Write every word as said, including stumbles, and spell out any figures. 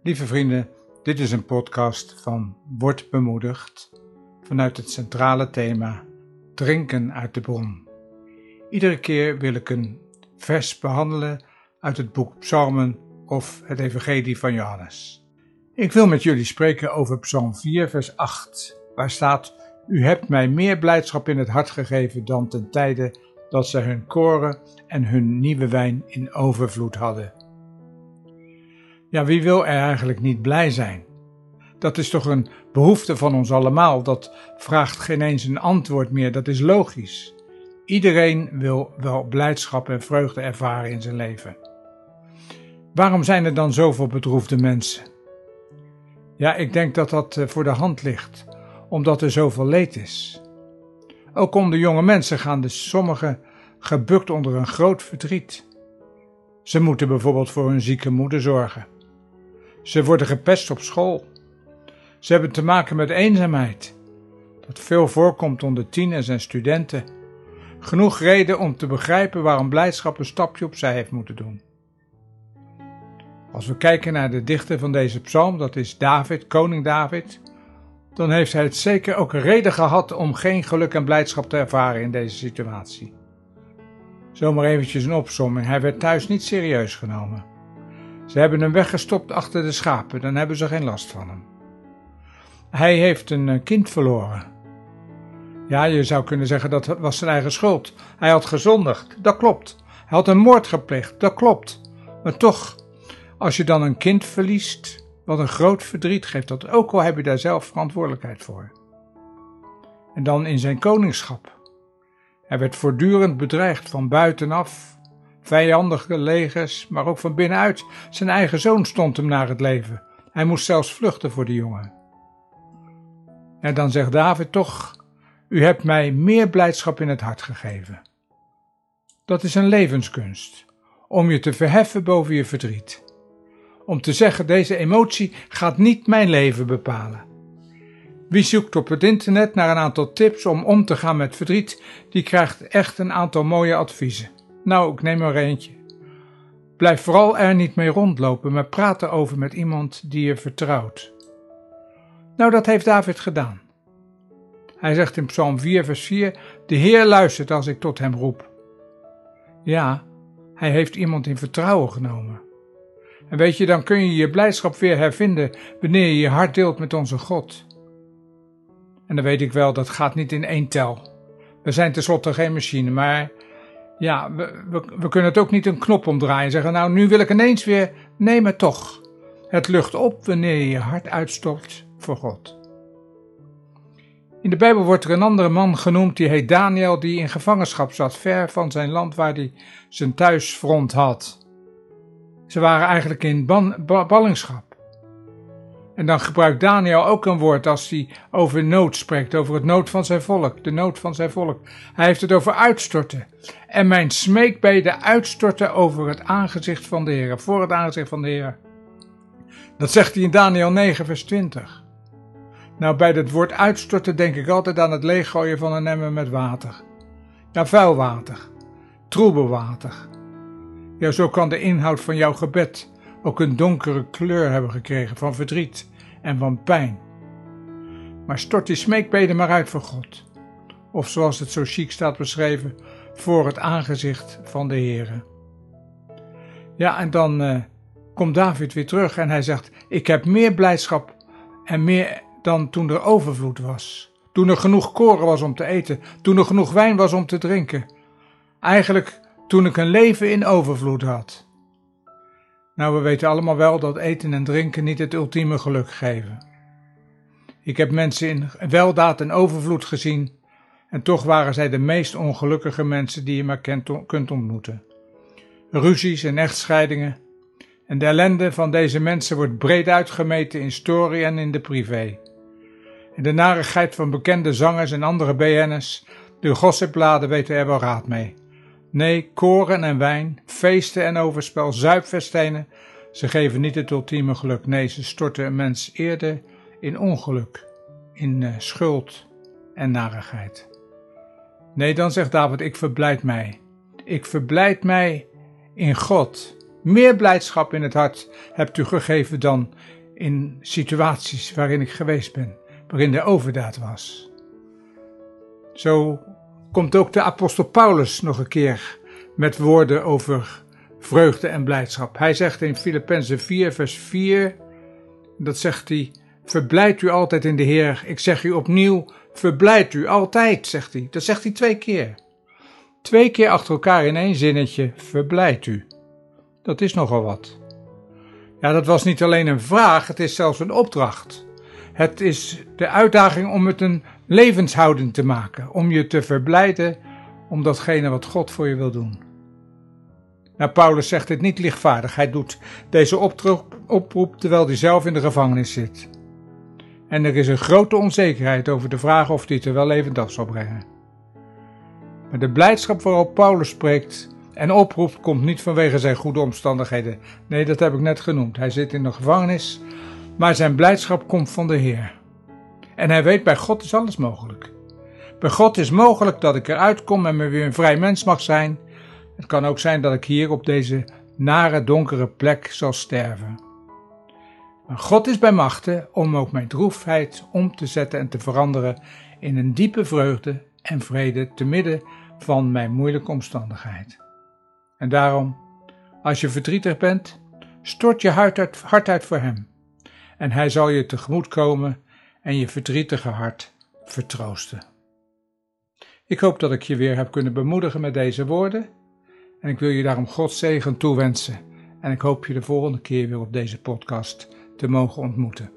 Lieve vrienden, dit is een podcast van Word Bemoedigd vanuit het centrale thema Drinken uit de bron. Iedere keer wil ik een vers behandelen uit het boek Psalmen of het Evangelie van Johannes. Ik wil met jullie spreken over Psalm vier vers acht, waar staat: U hebt mij meer blijdschap in het hart gegeven dan ten tijde dat zij hun koren en hun nieuwe wijn in overvloed hadden. Ja, wie wil er eigenlijk niet blij zijn? Dat is toch een behoefte van ons allemaal, dat vraagt geen eens een antwoord meer, dat is logisch. Iedereen wil wel blijdschap en vreugde ervaren in zijn leven. Waarom zijn er dan zoveel bedroefde mensen? Ja, ik denk dat dat voor de hand ligt, omdat er zoveel leed is. Ook onder jonge mensen gaan de sommigen gebukt onder een groot verdriet. Ze moeten bijvoorbeeld voor hun zieke moeder zorgen. Ze worden gepest op school. Ze hebben te maken met eenzaamheid, dat veel voorkomt onder tieners en studenten. Genoeg reden om te begrijpen waarom blijdschap een stapje opzij heeft moeten doen. Als we kijken naar de dichter van deze psalm, dat is David, koning David, dan heeft hij het zeker ook een reden gehad om geen geluk en blijdschap te ervaren in deze situatie. Zomaar eventjes een opsomming, hij werd thuis niet serieus genomen. Ze hebben hem weggestopt achter de schapen, dan hebben ze geen last van hem. Hij heeft een kind verloren. Ja, je zou kunnen zeggen dat was zijn eigen schuld. Hij had gezondigd, dat klopt. Hij had een moord gepleegd, dat klopt. Maar toch, als je dan een kind verliest, wat een groot verdriet geeft dat, ook al heb je daar zelf verantwoordelijkheid voor. En dan in zijn koningschap. Hij werd voortdurend bedreigd van buitenaf, vijandige legers, maar ook van binnenuit. Zijn eigen zoon stond hem naar het leven. Hij moest zelfs vluchten voor de jongen. En dan zegt David toch: U hebt mij meer blijdschap in het hart gegeven. Dat is een levenskunst, om je te verheffen boven je verdriet. Om te zeggen, deze emotie gaat niet mijn leven bepalen. Wie zoekt op het internet naar een aantal tips om om te gaan met verdriet, die krijgt echt een aantal mooie adviezen. Nou, ik neem er eentje. Blijf vooral er niet mee rondlopen, maar praat erover met iemand die je vertrouwt. Nou, dat heeft David gedaan. Hij zegt in Psalm vier vers vier, de Heer luistert als ik tot hem roep. Ja, hij heeft iemand in vertrouwen genomen. En weet je, dan kun je je blijdschap weer hervinden wanneer je je hart deelt met onze God. En dan weet ik wel, dat gaat niet in één tel. We zijn tenslotte geen machine, maar ja, we, we, we kunnen het ook niet een knop omdraaien en zeggen, nou, nu wil ik ineens weer, nee, maar toch. Het lucht op wanneer je je hart uitstort voor God. In de Bijbel wordt er een andere man genoemd, die heet Daniel, die in gevangenschap zat, ver van zijn land waar hij zijn thuisfront had. Ze waren eigenlijk in ban, ba, ballingschap. En dan gebruikt Daniel ook een woord als hij over nood spreekt, over het nood van zijn volk, de nood van zijn volk. Hij heeft het over uitstorten. En mijn smeekbeden uitstorten over het aangezicht van de Heer, voor het aangezicht van de Heer. Dat zegt hij in Daniel negen vers twintig. Nou, bij het woord uitstorten denk ik altijd aan het leeggooien van een emmer met water. Ja, vuil water, troebel water. Ja, zo kan de inhoud van jouw gebed ook een donkere kleur hebben gekregen van verdriet en van pijn. Maar stort die smeekbeden maar uit voor God. Of zoals het zo chic staat beschreven, voor het aangezicht van de Heere. Ja, en dan uh, komt David weer terug en hij zegt, ik heb meer blijdschap en meer dan toen er overvloed was. Toen er genoeg koren was om te eten, toen er genoeg wijn was om te drinken. Eigenlijk toen ik een leven in overvloed had. Nou, we weten allemaal wel dat eten en drinken niet het ultieme geluk geven. Ik heb mensen in weldaad en overvloed gezien en toch waren zij de meest ongelukkige mensen die je maar kent, kunt ontmoeten. Ruzies en echtscheidingen en de ellende van deze mensen wordt breed uitgemeten in story en in de privé. En de narigheid van bekende zangers en andere B N'ers, de gossipbladen weten er wel raad mee. Nee, koren en wijn, feesten en overspel, zuipfestijnen, ze geven niet het ultieme geluk. Nee, ze storten een mens eerder in ongeluk, in uh, schuld en narigheid. Nee, dan zegt David, ik verblijd mij. Ik verblijd mij in God, Meer blijdschap in het hart hebt u gegeven dan in situaties waarin ik geweest ben, waarin de overdaad was. Zo komt ook de apostel Paulus nog een keer met woorden over vreugde en blijdschap. Hij zegt in Filippenzen vier vers vier, dat zegt hij, verblijd u altijd in de Heer. Ik zeg u opnieuw, verblijd u altijd, zegt hij. Dat zegt hij twee keer. Twee keer achter elkaar in één zinnetje, verblijd u. Dat is nogal wat. Ja, dat was niet alleen een vraag, het is zelfs een opdracht. Het is de uitdaging om het een levenshouding te maken, om je te verblijden om datgene wat God voor je wil doen. Nou, Paulus zegt dit niet lichtvaardig. Hij doet deze oproep terwijl hij zelf in de gevangenis zit. En er is een grote onzekerheid over de vraag of hij het er wel levend af zal brengen. Maar de blijdschap waarop Paulus spreekt en oproept komt niet vanwege zijn goede omstandigheden. Nee, dat heb ik net genoemd. Hij zit in de gevangenis, maar zijn blijdschap komt van de Heer. En hij weet, bij God is alles mogelijk. Bij God is mogelijk dat ik eruit kom en me weer een vrij mens mag zijn. Het kan ook zijn dat ik hier op deze nare, donkere plek zal sterven. Maar God is bij machte om ook mijn droefheid om te zetten en te veranderen in een diepe vreugde en vrede te midden van mijn moeilijke omstandigheid. En daarom, als je verdrietig bent, stort je hart uit, hart uit voor Hem. En Hij zal je tegemoet komen en je verdrietige hart vertroosten. Ik hoop dat ik je weer heb kunnen bemoedigen met deze woorden. En ik wil je daarom Gods zegen toewensen. En ik hoop je de volgende keer weer op deze podcast te mogen ontmoeten.